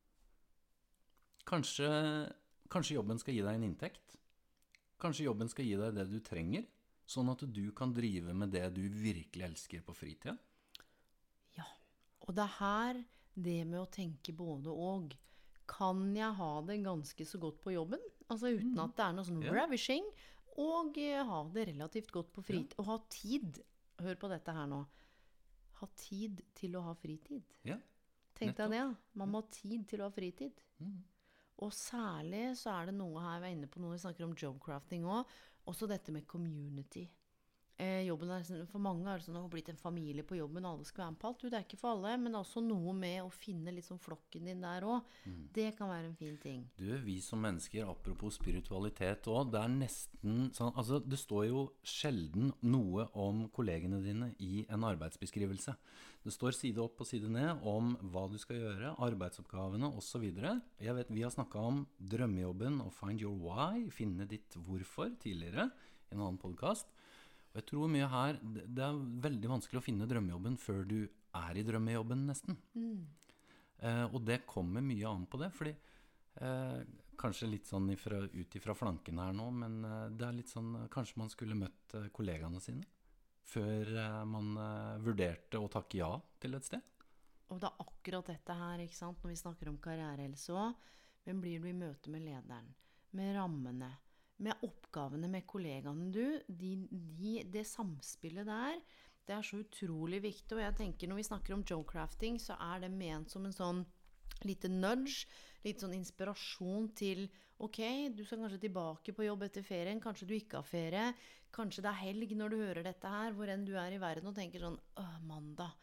S3: Kanskje, kanskje jobben skal gi deg en inntekt. Kanskje jobben skal gi deg det du trenger, sånn at du kan drive med det du virkelig elsker på fritiden.
S2: Ja, og det er her det med å tenke både og. Kan jeg ha det ganske så godt på jobben? Altså uten mm. at det er noe sånn ja. ravishing, og ha det relativt godt på fritid. Ja. Og ha tid, hør på dette her nå, ha tid til å ha fritid.
S3: Ja,
S2: tenk deg det, man må ha tid til å ha fritid. Mm. Og særlig så er det noe her vi er inne på når vi snakker om jobcrafting også, også dette med community. Eh, jobben er, for mange er det sånn å ha blitt en familie på jobben, alle skal være med på alt. Det er ikke for alle, men også noe med å finne litt sånn flokken din der også. Mm. Det kan være en fin ting.
S3: Du, vi som mennesker, apropos spiritualitet også, det er nesten sånn, altså det står jo sjelden noe om kollegene dine i en arbeidsbeskrivelse. Det står side opp og side ned om hva du skal gjøre, arbeidsoppgavene og så videre. Jeg vet, vi har snakket om drømmejobben og find your why, finne ditt hvorfor tidligere i en annen podcast. Og jeg tror mye her, det er veldig vanskelig å finne drømmejobben før du er i drømmejobben nesten. Mm. Eh, og det kommer mye an på det, fordi eh, kanskje litt sånn ifra, ut ifra flanken her nå, men eh, det er litt sånn, kanskje man skulle møtt eh, kollegaene sine før eh, man eh, vurderte å takke ja til et sted.
S2: Og det er akkurat dette her, ikke sant, når vi snakker om karrierehelse også. Hvem blir du i møte med lederen, med rammene, med oppgavene med kollegaene du, de, de, det samspillet der, det er så utrolig viktig, og jeg tenker når vi snakker om jobcrafting, så er det ment som en sånn lite nudge, litt sånn inspirasjon til, ok, du skal kanskje tilbake på jobb etter ferien, kanskje du ikke har ferie, kanskje det er helg når du hører dette her, hvor enn du er i verden og tenker sånn, åh, mandag,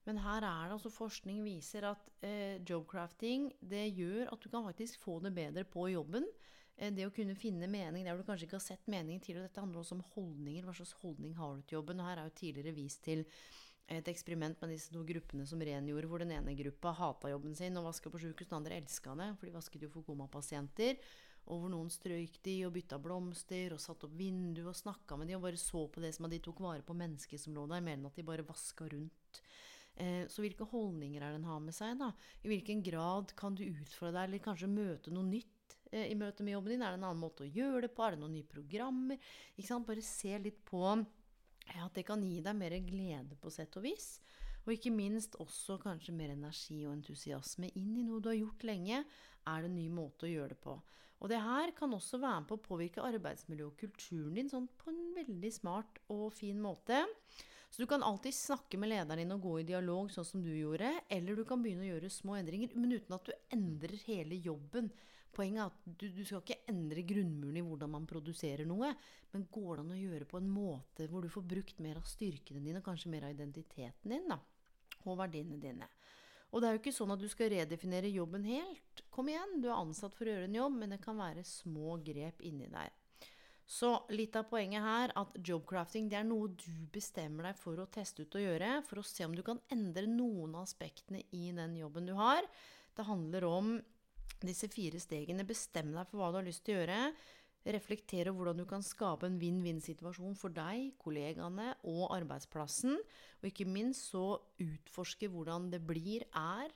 S2: Men her er det altså forskning viser at eh, jobcrafting, det gjør at du kan faktisk få det bedre på jobben. Eh, det å kunne finne mening, der du kanskje ikke har sett mening til, og dette handler også om holdninger. Hva slags holdning har du til jobben? Og her er jo tidligere vist til et eksperiment med disse to gruppene som Ren gjorde, hvor den ene gruppa hatet jobben sin og vasket på sykehus, den andre elsket det, for de vasket jo for koma-pasienter, og hvor noen strøyk de og bytta blomster og satt opp vindu og snakket med de og bare så på det som at de tok vare på mennesker som lå der, mer enn at de bare vasket rundt. Eh, så hvilke holdninger er den har med seg da? I hvilken grad kan du utfordre deg, eller kanskje møte noe nytt eh, i møte med jobben din? Er det en annen måte å gjøre det på? Er det noen nye programmer? Ikke sant? Bare se litt på ja, at det kan gi deg mer glede på sett og vis, og ikke minst også kanskje mer energi og entusiasme inn i noe du har gjort lenge, er det en ny måte å gjøre det på. Og det her kan også være med på å påvirke arbeidsmiljø og kulturen din sånn på en veldig smart og fin måte. Så du kan alltid snakke med lederen din og gå i dialog sånn som du gjorde, eller du kan begynne å gjøre små endringer, men uten at du endrer hele jobben. Poenget er at du, du skal ikke endre grunnmuren i hvordan man produserer noe, men går det an å gjøre på en måte hvor du får brukt mer av styrkene dine, kanskje mer av identiteten din da, og verdiene dine. Og det er jo ikke sånn at du skal redefinere jobben helt. Kom igjen, du er ansatt for å gjøre en jobb, men det kan være små grep inni der. Så litt av poenget her, at jobcrafting, det er noe du bestemmer deg for å teste ut og gjøre, for å se om du kan endre noen av aspektene i den jobben du har. Det handler om disse fire stegene. Bestem deg for hva du har lyst til å gjøre. Reflektere hvordan du kan skape en vinn-vinn-situasjon for deg, kollegaene og arbeidsplassen. Og ikke minst så utforske hvordan det blir, er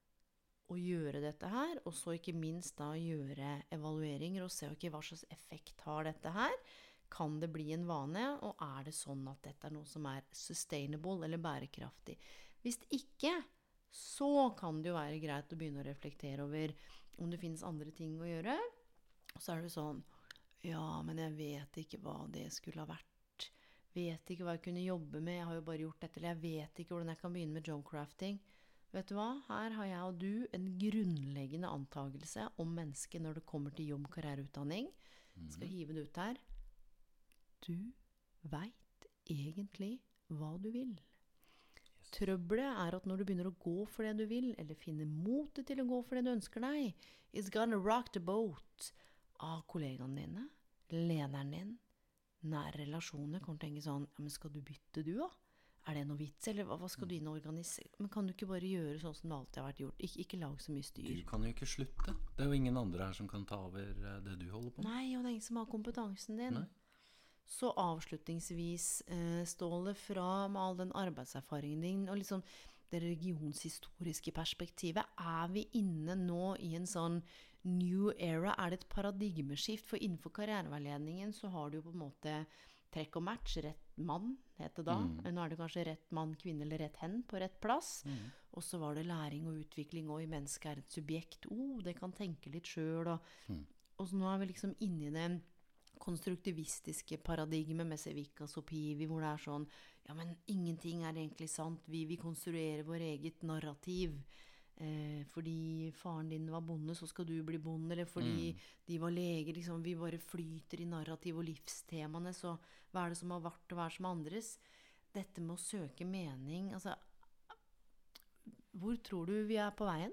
S2: å gjøre dette her. Og så ikke minst da gjøre evalueringer og se okay, hva slags effekt har dette her. Kan det bli en vane, og er det sånn at dette er noe som er sustainable eller bærekraftig? Hvis ikke, så kan det jo være greit å begynne å reflektere over om det finnes andre ting å gjøre. Og så er det sånn, ja, men jeg vet ikke hva det skulle ha vært. Vet ikke hva jeg kunne jobbe med, jeg har jo bare gjort dette, eller jeg vet ikke hvordan jeg kan begynne med jobcrafting. Vet du hva? Her har jeg og du en grunnleggende antagelse om mennesket når det kommer til jobb, karriereutdanning. Jeg skal hive det ut her. Du vet egentlig hva du vil. Trøbbelet er at når du begynner å gå for det du vil, eller finne motet til å gå for det du ønsker deg, it's gonna rock the boat av kollegaene dine, lederen din, nære relasjoner, kan du tenke sånn, ja, men skal du bytte du da? Er det noe vits, eller hva, hva skal du inn og organisere? Men kan du ikke bare gjøre sånn som det alltid har vært gjort? Ik- ikke lag så mye styr.
S3: Du kan jo ikke slutte. Det er jo ingen andre her som kan ta over det du holder på med.
S2: Nei, og det er ingen som har kompetansen din.
S3: Nei.
S2: Så avslutningsvis, eh, Ståle, fra med all den arbeidserfaringen din, og liksom det regionshistoriske perspektivet, er vi inne nå i en sånn new era? Er det et paradigmeskift? For innenfor karriereveiledningen så har du jo på en måte trekk og match, rett mann, heter det da.
S3: Mm.
S2: Nå er det kanskje rett mann, kvinne eller rett hen på rett plass.
S3: Mm.
S2: Og så var det læring og utvikling, og i mennesket er et subjekt. Oh, det kan tenke litt selv, og,
S3: Mm.
S2: og så nå er vi liksom inne i det konstruktivistiske paradigmet med Sevikas og Pivi, hvor det er sånn, ja, men ingenting er egentlig sant, vi, vi konstruerer vår eget narrativ, eh, fordi faren din var bonde, så skal du bli bonde, eller fordi
S3: Mm.
S2: de var leger, liksom, vi bare flyter i narrativ og livstemaene, så hva er det som har vært og hva er det som er andres? Dette med å søke mening, altså, hvor tror du vi er på veien?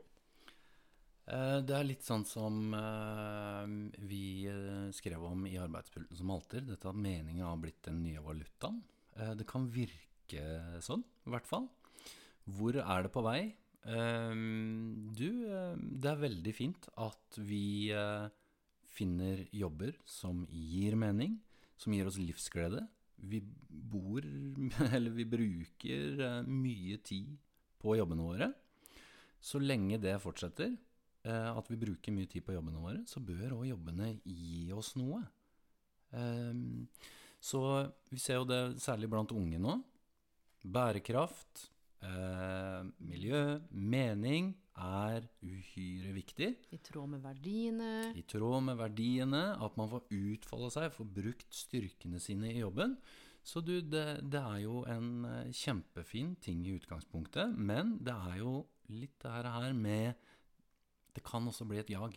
S3: Eh, Det er litt sånn som eh, vi eh, skrev om i Arbeidspulten som alltid, dette at meningen har blitt den nye valutaen. Eh, Det kan virke sånn, i hvert fall. Hvor er det på vei? Eh, Du, eh, det er veldig fint at vi eh, finner jobber som gir mening, som gir oss livsglede. Vi bor, eller vi bruker eh, mye tid på jobbene våre. Så lenge det fortsetter, eh, at vi bruker mye tid på jobbene våre, så bør også jobbene gi oss noe. Ehm, så vi ser jo det særlig blant unge nå. Bærekraft, eh, miljø, mening er uhyre viktig.
S2: I tråd med verdiene.
S3: I tråd med verdiene, at man får utfolde seg, får brukt styrkene sine i jobben. Så du, det, det er jo en eh, kjempefin ting i utgangspunktet, men det er jo litt det her med, det kan også bli et jag.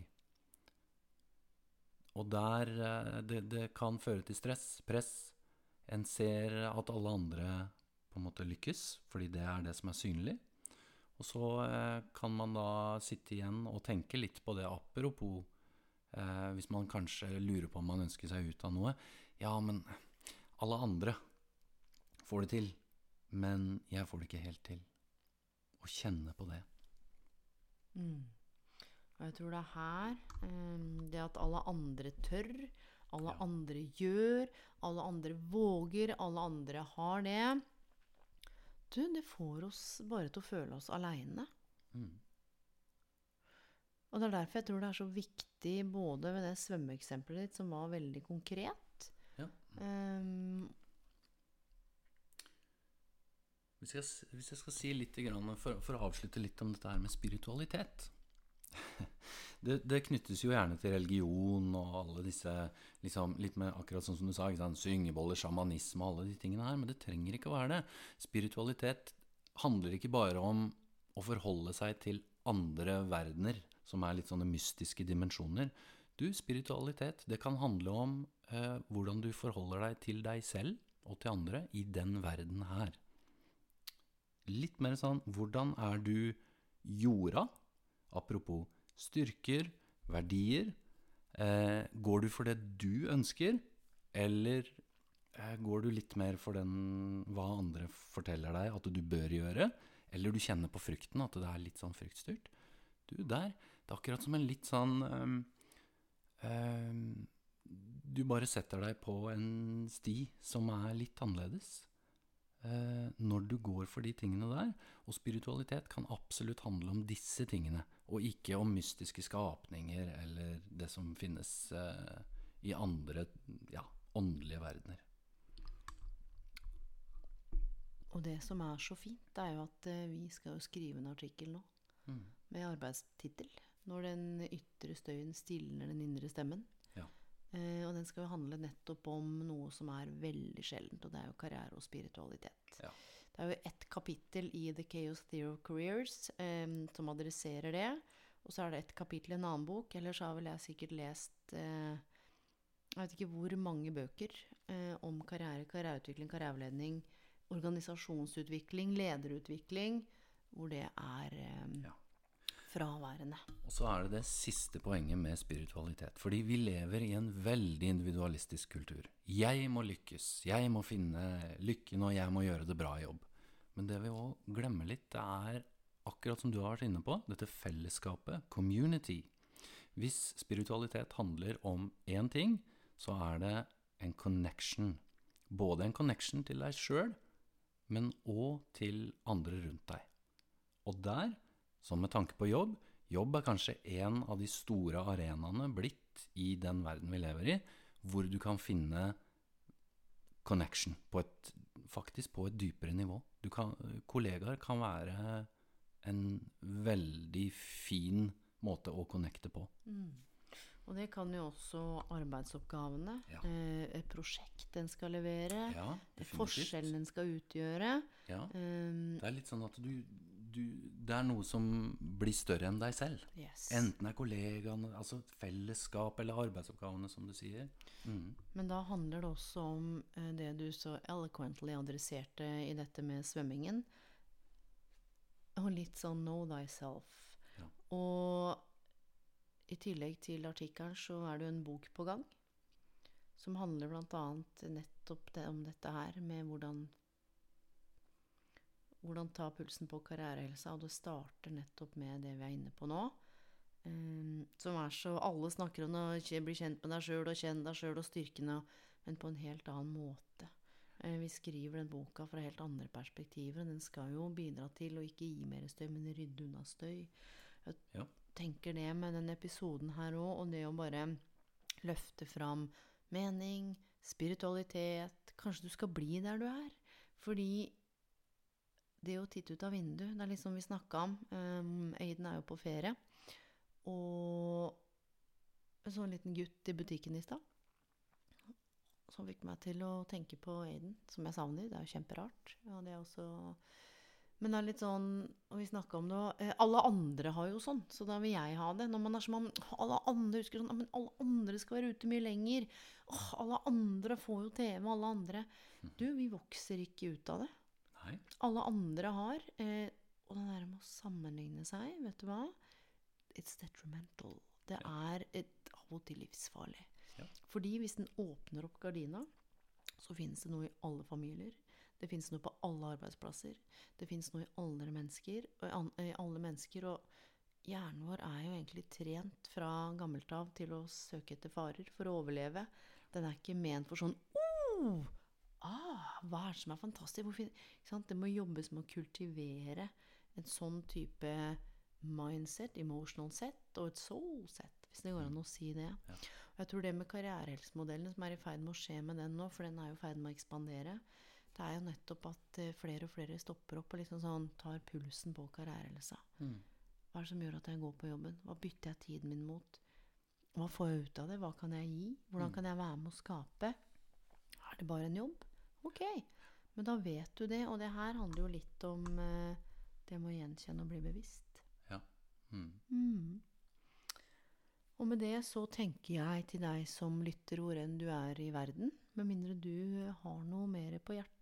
S3: Og der, eh, det, det kan føre til stress, press. En ser at alle andre på en måte lykkes, fordi det er det som er synlig. Og så eh, kan man da sitte igjen og tenke litt på det apropos, eh, hvis man kanskje lurer på om man ønsker seg ut av noe. Ja, men alle andre får det til, men jeg får det ikke helt til. Å kjenne på det.
S2: Mm. Og jeg tror det er her, um, det at alle andre tør, alle
S3: Ja.
S2: andre gjør, alle andre våger, alle andre har det. Du, det får oss bare til å føle oss alene.
S3: Mm.
S2: Og det er derfor jeg tror det er så viktig, både ved det svømmeeksempelet ditt, som var veldig konkret.
S3: Ja.
S2: Um,
S3: Hvis jeg, hvis jeg skal si litt, grann, for, for å avslutte litt om dette her med spiritualitet. Det, det knyttes jo gjerne til religion og alle disse, liksom, litt med akkurat sånn som du sa, ikke sant? Syngeboller, shamanisme og alle de tingene her, men det trenger ikke å være det. Spiritualitet handler ikke bare om å forholde seg til andre verdener, som er litt sånne mystiske dimensjoner. Du, spiritualitet, det kan handle om eh, hvordan du forholder deg til deg selv og til andre i den verden her. Litt mer sånn, hvordan er du jorda? Apropos styrker, verdier. Eh, går du for det du ønsker, eller eh, går du litt mer for den, hva andre forteller deg at du bør gjøre, eller du kjenner på frykten, at det er litt sånn fryktstyrt? Du, der, det er akkurat som en litt sånn um, um, du bare setter deg på en sti som er litt annerledes. Eh, når du går for de tingene der, og spiritualitet kan absolutt handle om disse tingene, og ikke om mystiske skapninger, eller det som finnes eh, i andre, ja, åndelige verdener.
S2: og det som er så fint, det er jo at eh, vi skal jo skrive en artikkel nå,
S3: Mm.
S2: med arbeidstitel, når den ytre støyen stiller den indre stemmen.
S3: Ja.
S2: Eh, og den skal jo handle nettopp om noe som er veldig sjeldent, og det er jo karriere og spiritualitet.
S3: Ja.
S2: Det er jo et kapittel i The Chaos Theory of Careers eh, som adresserer det, og så er det et kapittel i en annen bok, ellers har vel jeg sikkert lest eh, jeg vet ikke hvor mange bøker eh, om karriere, karriereutvikling, karriereledning, organisasjonsutvikling, lederutvikling, hvor det er eh,
S3: Ja.
S2: fraværende.
S3: Og så er det det siste poenget med spiritualitet. Fordi vi lever i en veldig individualistisk kultur. Jeg må lykkes, jeg må finne lykken, og jeg må gjøre det bra i jobb. Men det vi også glemmer litt, det er akkurat som du har vært inne på, dette fellesskapet, community. Hvis spiritualitet handler om én ting, så er det en connection. Både en connection til deg selv, men også til andre rundt deg. Og der, som med tanke på jobb, jobb er kanskje en av de store arenaene blitt i den verden vi lever i, hvor du kan finne connection på et, faktisk på et dypere nivå. Du kan, kollegaer kan være en veldig fin måte å connecte på.
S2: Mm. Og det kan jo også arbeidsoppgavene,
S3: Ja.
S2: eh, et prosjekt den skal levere,
S3: Ja,
S2: det
S3: definitivt.
S2: forskjellen den skal utgjøre.
S3: Ja.
S2: Um,
S3: Det er litt sånn at du, du, det er noe som blir større enn deg selv.
S2: yes.
S3: Enten er kollegaene, altså fellesskap eller arbeidsoppgavene, som du sier. Mm.
S2: Men da handler det også om eh, det du så eloquently adresserte i dette med svømmingen. Og litt sånn know thyself.
S3: Ja.
S2: Og i tillegg til artikkelen så er det jo en bok på gang, som handler blant annet nettopp det, om dette her, med hvordan, hvordan ta pulsen på karrierehelsa, og det starter nettopp med det vi er inne på nå. Um, som er så, alle snakker om å kje- bli kjent med deg selv, og kjenne deg selv og styrkene, men på en helt annen måte. Eh, vi skriver den boka fra helt andre perspektiver, og den skal jo bidra til å ikke gi mer støy, men rydde unna støy. Jeg
S3: Ja.
S2: tenker det med den episoden her også, og det å bare løfte fram mening, spiritualitet, kanskje du skal bli der du er. Fordi det å titte ut av vinduet, det er liksom vi snakket om, um, Aiden er jo på ferie, og en sånn liten gutt i butikken i sted, som fikk meg til å tenke på Aiden, som jeg savner. Det er jo kjemperart. Ja, det er også... Men det er litt sånn, og vi snakket om det, eh, alle andre har jo sånn, så da vil jeg ha det. Når man er som om alle andre husker sånn, men alle andre skal være ute mye lenger. Åh, alle andre får jo T V, alle andre. Du, vi vokser ikke ut av det.
S3: Nei.
S2: Alle andre har, eh, Og det der med å sammenligne seg, vet du hva? It's detrimental. Det er et, av og til livsfarlig.
S3: Ja.
S2: Fordi hvis den åpner opp gardina, så finnes det noe i alle familier. Det finnes noe på alle arbeidsplasser. Det finnes noe i alle mennesker. Og i, an, i alle mennesker. Og hjernen vår er jo egentlig trent fra gammelt av til å søke etter farer for å overleve. Den er ikke ment for sånn, oh, ah, hva er det som er fantastisk? Hvorfor, ikke sant? Det må jobbes med å kultivere en sånn type mindset, emotional set og et soul set, hvis det går an å si det.
S3: Ja.
S2: Og jeg tror det med karrierehelsemodellen som er i ferd med å skje med den nå, for den er jo i ferd med å ekspandere, det er jo nettopp at flere og flere stopper opp og liksom sånn, tar pulsen på karrierehelse. Mm. Hva er det som gjør at jeg går på jobben? Hva bytter jeg tiden min mot? Hva får jeg ut av det? Hva kan jeg gi? Hvordan kan jeg være med å skape? Er det bare en jobb? Ok, men da vet du det, og det her handler jo litt om uh, det med å gjenkjenne og bli bevisst.
S3: Ja. Mm.
S2: Mm. Og med det så tenker jeg til deg som lytter hvor enn du er i verden, med mindre du har noe mer på hjertet.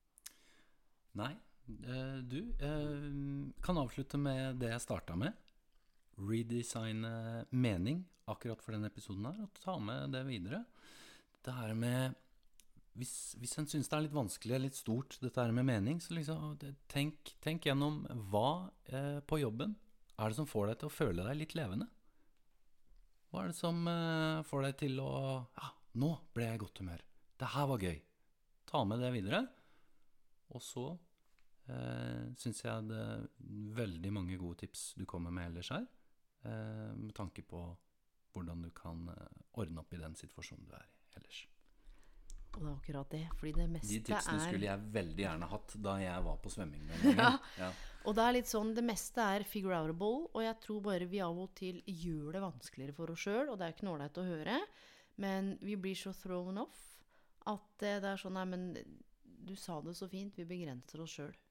S3: Nei, eh, du eh, kan avslutte med det jeg startet med. Redesigne mening akkurat for denne episoden her, og ta med det videre. Det her med, hvis, hvis en synes det er litt vanskelig, litt stort, dette her med mening, så liksom, tenk, tenk gjennom hva eh, på jobben er det som får deg til å føle deg litt levende? Hva er det som uh, får deg til å, ja, nå ble jeg i godt humør. Det her var gøy. Ta med det videre. Og så uh, synes jeg det er veldig mange gode tips du kommer med ellers her, uh, med tanke på hvordan du kan uh, ordne opp i den situasjonen du er i ellers.
S2: Og det er akkurat det, fordi det meste er...
S3: De tipsene skulle jeg veldig gjerne hatt da jeg var på svømming den gangen.
S2: Ja.
S3: Ja.
S2: Og det er litt sånn, det meste er figure outable, og jeg tror bare vi av og til gjør det vanskeligere for oss selv, og det er ikke nåleit å høre, men vi blir så thrown off, at det er sånn, nei, men du sa det så fint, vi begrenser oss selv.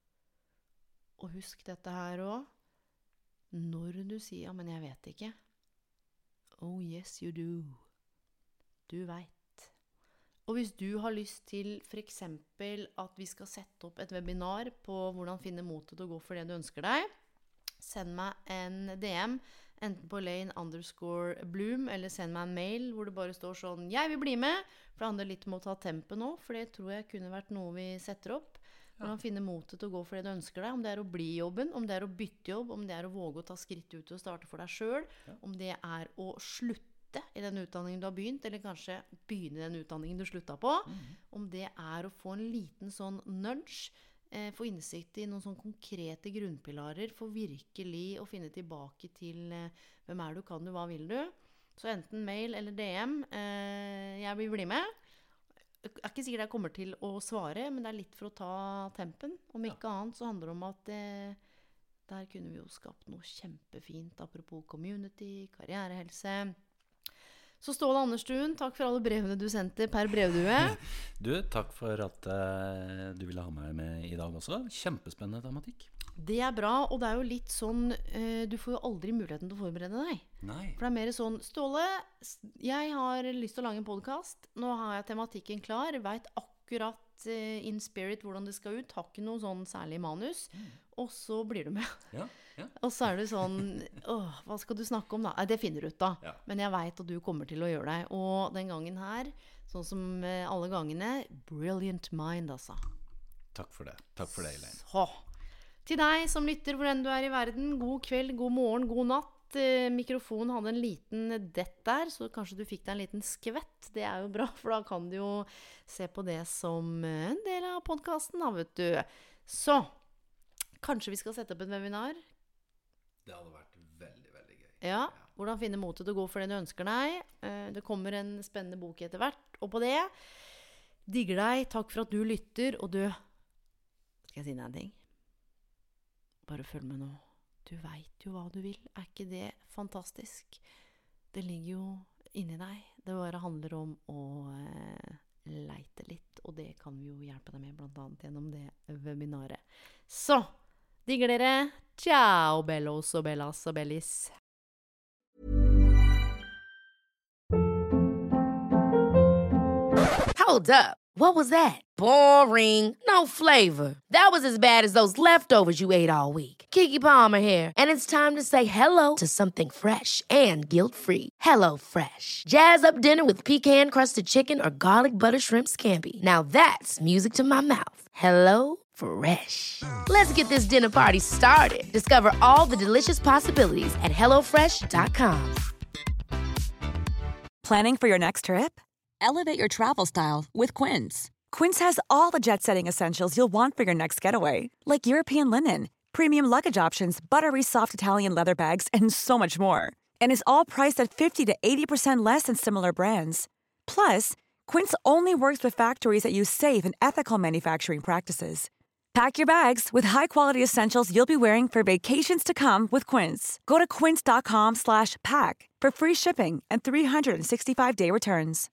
S2: Og husk dette her også, når du sier, ja, men jeg vet ikke. Oh yes, you do. Du vet. Og hvis du har lyst til for eksempel at vi skal sette opp et webinar på hvordan finne motet til å gå for det du ønsker deg, send meg en D M, enten på Elaine underscore Bloom, eller send meg en mail hvor det bare står sånn, jeg vil bli med, for det handler litt om å ta tempen nå, for det tror jeg kunne vært noe vi setter opp. Hvordan finne motet til å gå for det du ønsker deg, om det er å bli i jobben, om det er å bytte jobb, om det er å våge å ta skritt ut og starte for deg selv, ja. Om det er å slutte i den utdanningen du har begynt, eller kanskje begynne i den utdanningen du sluttet på, mm. Om det er å få en liten sånn nudge, eh, få innsikt i noen sånn konkrete grunnpilarer, for virkelig å finne tilbake til eh, hvem er du, kan du, hva vil du? Så enten mail eller D M, eh, jeg vil bli med. Jeg er ikke sikkert jeg kommer til å svare, men det er litt for å ta tempen. Om ikke ja. Annet så handler det om at eh, der kunne vi jo skapt noe kjempefint, apropos community, karrierehelse. Så Ståle Anderstuen, takk for alle brevene du sendte per brevdue.
S3: Du, takk for at uh, du ville ha meg med i dag også. Kjempespennende tematikk.
S2: Det er bra, og det er jo litt sånn, uh, du får jo aldri muligheten til å forberede deg.
S3: Nei.
S2: For det er mer sånn, Ståle, jeg har lyst til å lage en podcast, nå har jeg tematikken klar, vet akkurat uh, in spirit hvordan det skal ut, har ikke noe sånn særlig manus, mm. Og så blir du med.
S3: Ja, ja.
S2: Og så er det sånn, åh, hva skal du snakke om da? Det finner du ut da,
S3: ja.
S2: Men jeg vet at du kommer til å gjøre deg. Og den gangen her, sånn som alle gangene, brilliant mind altså.
S3: Takk for det, takk for det, Elaine.
S2: Så, til deg som lytter hvor enn du er i verden, god kveld, god morgen, god natt. Eh, mikrofonen hadde en liten dett der, så kanskje du fikk deg en liten skvett. Det er jo bra, for da kan du jo se på det som en del av podcasten da, vet du. Så, kanskje vi skal sette opp et webinar?
S3: Det hadde vært veldig, veldig gøy.
S2: Ja, hvordan finne motet til å gå for det du ønsker deg. Det kommer en spennende bok etter hvert. Og på det, digger deg, takk for at du lytter, og du, skal jeg si deg en ting? Bare følg med nå. Du vet jo hva du vil. Er ikke det fantastisk? Det ligger jo inni deg. Det bare handler om å eh, leite litt, og det kan vi jo hjelpe deg med, blant annet gjennom det webinaret. Så, digger dere? Ciao, bellos og bellas og bellis.
S4: Hold up. What was that? Boring. No flavor. That was as bad as those leftovers you ate all week. Keke Palmer here, and it's time to say hello to something fresh and guilt-free. Hello Fresh. Jazz up dinner with pecan-crusted chicken or garlic butter shrimp scampi. Now that's music to my mouth. Hello Fresh. Let's get this dinner party started. Discover all the delicious possibilities at hello fresh dot com.
S5: Planning for your next trip?
S6: Elevate your travel style with Quince.
S5: Quince has all the jet-setting essentials you'll want for your next getaway, like European linen, premium luggage options, buttery soft Italian leather bags, and so much more. And is all priced at fifty to eighty percent less than similar brands. Plus, Quince only works with factories that use safe and ethical manufacturing practices. Pack your bags with high-quality essentials you'll be wearing for vacations to come with Quince. Go to quince dot com slash pack for free shipping and three sixty-five day returns.